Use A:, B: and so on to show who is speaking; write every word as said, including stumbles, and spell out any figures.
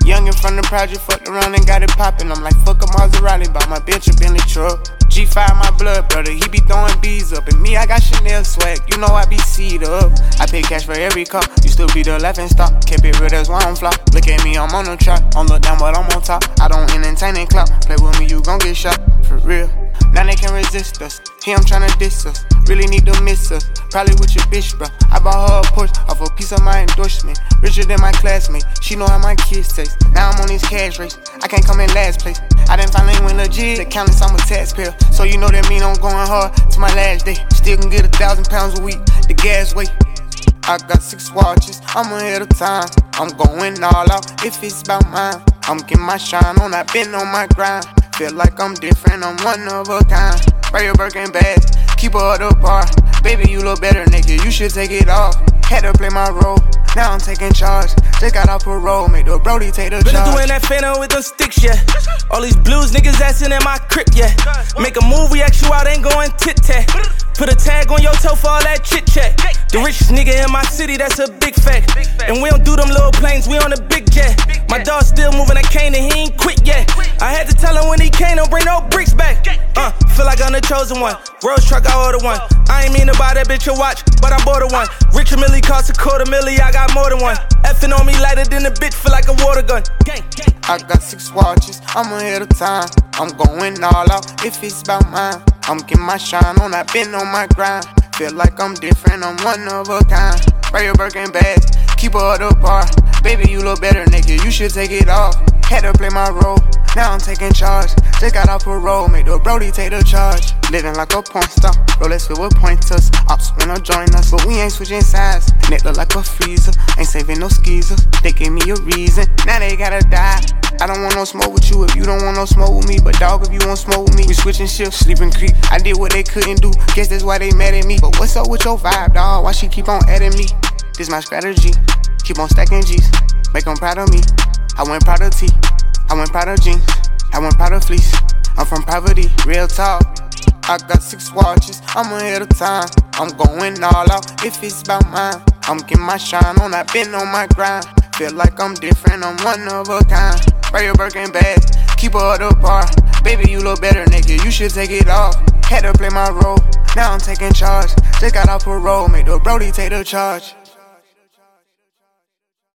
A: Youngin' from the project, fucked around and got it poppin'. I'm like, fuck a Maserati, bought my bitch a Bentley truck. G five my blood brother, he be throwing bees up. And me, I got Chanel swag, you know I be seed up. I pay cash for every car, you still be the laughing stock. Kept it real, that's why I'm flop. Look at me, I'm on the track. I'm look down, but I'm on top. I don't entertain and clout. Play with me, you gon' get shot, for real. Now they can't resist us. Here I'm tryna diss us. Really need to miss us. Probably with your bitch, bro. I bought her a Porsche off a piece of my endorsement. Richer than my classmate. She know how my kids taste. Now I'm on this cash race. I can't come in last place. I done finally went legit. The countless, I'm a taxpayer. So you know that mean I'm going hard to my last day. Still can get a thousand pounds a week. The gas weight. I got six watches. I'm ahead of time. I'm going all out if it's about mine. I'm getting my shine on. I've been on my grind. Feel like I'm different, I'm one of a kind. Wear your Birkin bag, keep her at the bar. Baby, you look better naked, you should take it off. Had to play my role, now I'm taking charge. Just got off parole, make the Brody take the charge.
B: Been doing that phantom with them sticks, yeah. All these blues niggas assin' in my crib, yeah. Make a move, we ask you out, ain't going tit-tat. Put a tag on your toe for all that chit-chat. The richest nigga in my city, that's a big fact. And we don't do them little planes, we on a big jet. My dog still moving that cane and he ain't quit yet. I had to tell him when he came, don't bring no bricks back. Uh, feel like I'm the chosen one. Rose truck, I ordered one. I ain't mean to buy that bitch a watch, but I bought her one. Richard Millie cost a quarter milli, I got more than one. Effing on me lighter than a bitch, feel like a water gun.
A: I got six watches, I'm ahead of time. I'm going all out if it's about mine. I'm getting my shine on, I've been on my grind. Feel like I'm different, I'm one of a kind. Wear your Birkin bag, keep her at the bar. Baby, you look better naked, you should take it off. Had to play my role, now I'm taking charge. Just got off parole, make the Brody take the charge. Living like a porn star, Rolex filled with pointers. Ops wanna join us, but we ain't switching sides. Neck look like a freezer, ain't saving no skeezer. They gave me a reason, now they gotta die. I don't want no smoke with you if you don't want no smoke with me. But dog, if you want smoke with me, we switching shifts, sleeping creep. I did what they couldn't do, guess that's why they mad at me. But what's up with your vibe, dawg? Why she keep on adding me? This my strategy, keep on stacking G's. Make them proud of me. I went proud of T, I went proud of jeans, I went proud of fleece. I'm from poverty, real talk. I got six watches, I'm ahead of time. I'm going all out if it's about mine. I'm getting my shine on, I've been on my grind. Feel like I'm different, I'm one of a kind. Wear your Birkin bag, keep her at the bar. Baby, you look better naked, you should take it off. Had to play my role, now I'm taking charge. Just got off parole, make the Brody take the charge.